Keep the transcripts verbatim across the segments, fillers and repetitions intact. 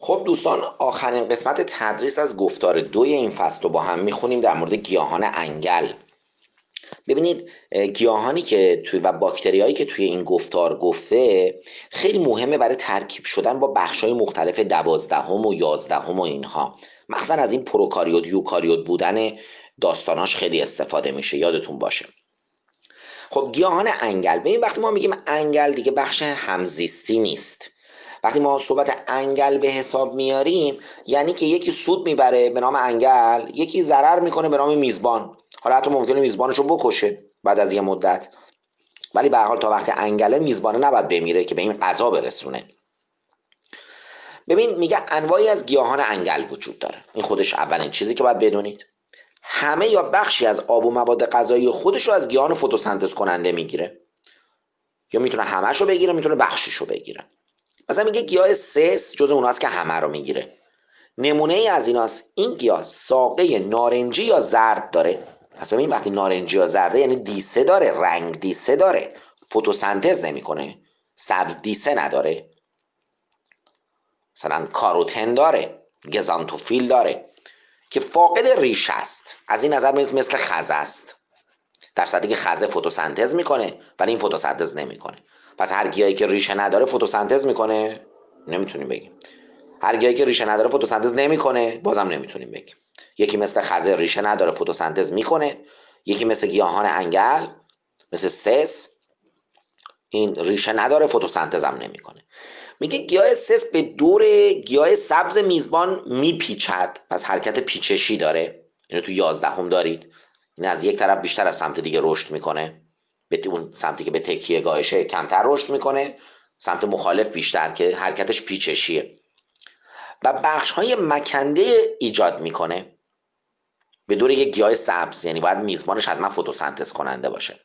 خب دوستان، آخرین قسمت تدریس از گفتار دوی این فصل رو با هم میخونیم در مورد گیاهان انگل. ببینید گیاهانی که توی و باکتریایی که توی این گفتار گفته خیلی مهمه برای ترکیب شدن با بخش‌های مختلف دوازدهم و یازدهم و اینها، مخصوصا از این پروکاریوت یوکاریوت بودن داستاناش خیلی استفاده میشه، یادتون باشه. خب گیاهان انگل، ببین وقتی ما میگیم انگل دیگه بخش همزیستی نیست. وقتی ما صحبت انگل به حساب میاریم یعنی که یکی سود میبره به نام انگل، یکی ضرر میکنه به نام میزبان. حالا حتی ممکنه میزبانشو بکشه بعد از یه مدت، ولی به هر حال تا وقت انگله میزبانه نباید بمیره که به این غذا برسونه. ببین میگه انواعی از گیاهان انگل وجود داره. این خودش اولین چیزی که باید بدونید. همه یا بخشی از آب و مواد غذایی خودش رو از گیاهان فتوسنتز کننده میگیره، یا میتونه همه‌شو بگیره، میتونه بخشیشو بگیره. مثلا میگه گیاه سس جز اوناست که همه رو میگیره. نمونه ای از ایناست، این گیاه ساقه نارنجی یا زرد داره. پس ببین وقتی نارنجی یا زرده یعنی دیسه داره، رنگ دیسه داره، فتوسنتز نمیکنه، سبز دیسه نداره. مثلا کاروتن داره، گزانتوفیل داره که فاقد ریشه است. از این نظر مثل خز است، در صورتی که خزه فتوسنتز میکنه ولی این فتوسنتز نمیکنه. پس هر گیاهی که ریشه نداره فتوسنتز میکنه؟ نمیتونیم بگیم. هر گیاهی که ریشه نداره فتوسنتز نمیکنه؟ بازم نمیتونیم بگیم. یکی مثل خزه ریشه نداره فتوسنتز میکنه، یکی مثل گیاهان انگل مثل سس این ریشه نداره فتوسنتز هم نمیکنه. میگه گیاه سس به دور گیاه سبز میزبان میپیچد، پس حرکت پیچشی داره. اینو تو یازدهم دارید. این از یک طرف بیشتر از سمت دیگه رشد میکنه، به اون سمتی که به تکیه گاهشه کمتر رشد میکنه، سمت مخالف بیشتر که حرکتش پیچشیه و بخش های مکنده ایجاد میکنه به دور یک گیاه سبز. یعنی باید میزبانش حتما فتوسنتز کننده باشه.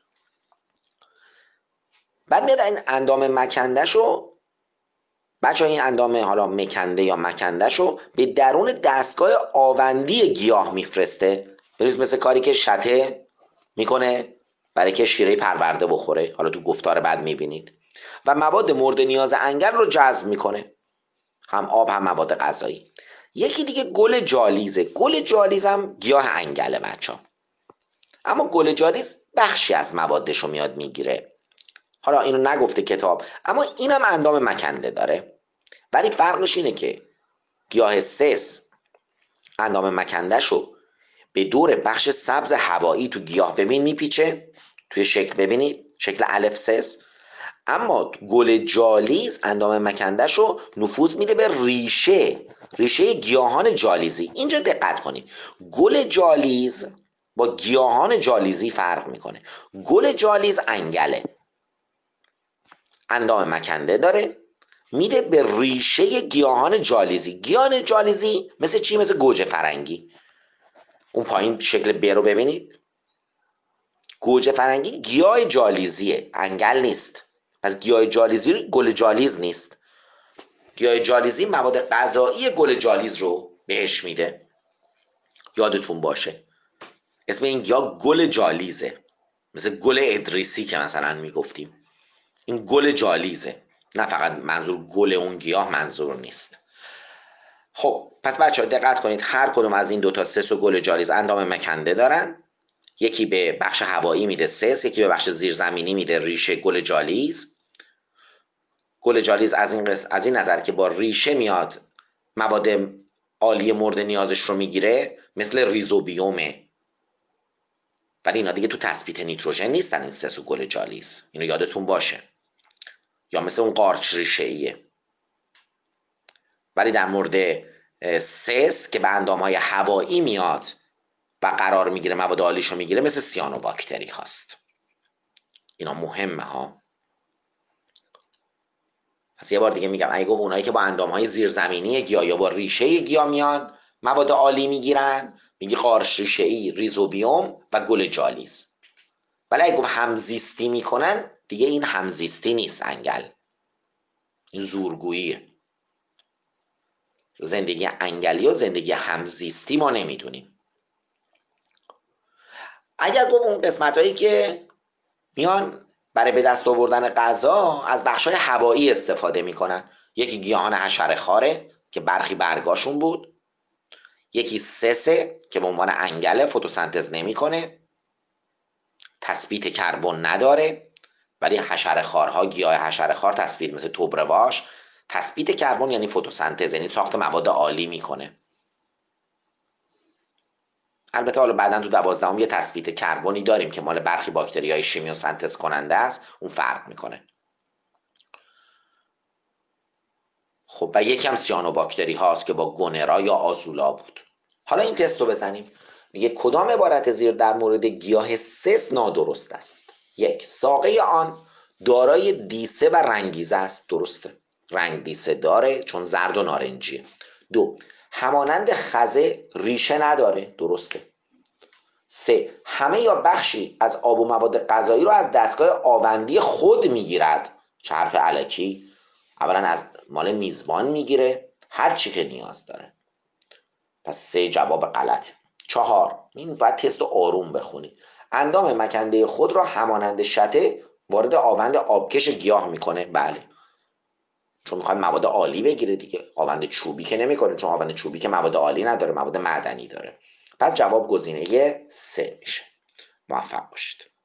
بعد میاد این اندام مکنده شو، بچه این اندام حالا مکنده یا مکنده شو به درون دستگاه آوندی گیاه میفرسته. ببینید مثل کاری که شته میکنه برای که شیره پرورده بخوره، حالا تو گفتار بعد میبینید، و مواد مورد نیاز انگل رو جذب میکنه، هم آب هم مواد غذایی. یکی دیگه گل جالیزه. گل جالیز هم گیاه انگله بچه ها، اما گل جالیز بخشی از موادش رو میاد میگیره. حالا اینو نگفته کتاب، اما اینم اندام مکنده داره، ولی فرقش اینه که گیاه سس اندام مکنده شو به دور بخش سبز هوایی تو گیاه ببین میپیچه، توی شکل ببینید شکل الف سس. اما گل جالیز اندام مکندش رو نفوذ میده به ریشه ریشه گیاهان جالیزی. اینجا دقت کنید، گل جالیز با گیاهان جالیزی فرق میکنه. گل جالیز انگله، اندام مکنده داره، میده به ریشه گیاهان جالیزی. گیاهان جالیزی مثل چی؟ مثل گوجه فرنگی. اون پایین شکل ب رو ببینید، گوجه فرنگی گیاه جالیزیه، انگل نیست. پس گیاه جالیزی گل جالیز نیست. گیاه جالیزی مواد غذایی گل جالیز رو بهش میده. یادتون باشه اسم این گیاه گل جالیزه، مثل گل ادریسی که مثلا میگفتیم. این گل جالیزه، نه فقط منظور گل اون گیاه منظور نیست. خب پس بچه ها دقت کنید، هر کدوم از این دوتا سس و گل جالیز اندام مکنده دارن. یکی به بخش هوایی میده سس، یکی به بخش زیرزمینی میده ریشه گل جالیز. گل جالیز از این قصد، از این نظر که با ریشه میاد مواد عالی مورد نیازش رو میگیره، مثل ریزوبیومه، ولی اینا دیگه تو تثبیت نیتروژن نیستن این سس و گل جالیز، اینو یادتون باشه. یا مثل اون قارچ ریشه ایه. ولی در مورد سس که به اندامهای هوایی میاد و قرار میگیره مواد عالیش رو میگیره، مثل سیانوباکتری هاست. اینا مهمه ها. پس یه بار دیگه میگم، اگه گفت اونایی که با اندامهای زیرزمینی گیاه یا با ریشه گیاه میان مواد عالی میگیرن، میگی قارچ ریشه ای، ریزوبیوم و گل جالیز. ولی اگه گفت همزیستی میکنن، دیگه این همزیستی نیست انگل، این زورگوییه. زندگی انگلی و زندگی همزیستی ما نمیدونیم. اگر گفت اون قسمت هایی که میان برای به دست آوردن غذا از بخشای هوایی استفاده میکنن، یکی گیاهان حشره خاره که برخی برگاشون بود، یکی سه سه که به عنوان انگله، فتوسنتز نمیکنه، تثبیت کربن نداره، ولی حشره خارها، گیاه حشره خار تثبیت، مثل توبرواش تثبیت کربن یعنی فتوسنتز، یعنی ساخت مواد عالی میکنه. البته حالا بعدا تو دوازدهم یه تثبیت کربنی داریم که مال برخی باکتریای شیمیوسنتز کننده است، اون فرق میکنه. خب و یکی هم سیانوباکتری هاست که با گونرا یا آزولا بود. حالا این تست رو بزنیم. میگه کدام عبارت زیر در مورد گیاه سس نادرست است؟ یک، ساقه آن دارای دیسه و رنگیزه است. درسته، رنگ دیسه داره چون زرد و نارنجیه. دو، همانند خزه ریشه نداره. درسته. سه، همه یا بخشی از آب و مواد غذایی رو از دستگاه آبندی خود میگیرد. چه حرف الکی؟ اولا از مال میزبان میگیره، هر چی که نیاز داره. پس سه جواب غلطه. چهار، این باید تست رو آروم بخونی. اندام مکنده خود را همانند شته وارد آبند آبکش گیاه میکنه. بله، چون میخواد مواد عالی بگیره دیگه. آبند چوبی که نمیکنه، چون آبند چوبی که مواد عالی نداره، مواد معدنی داره. پس جواب گزینه سه میشه. موفق باشید.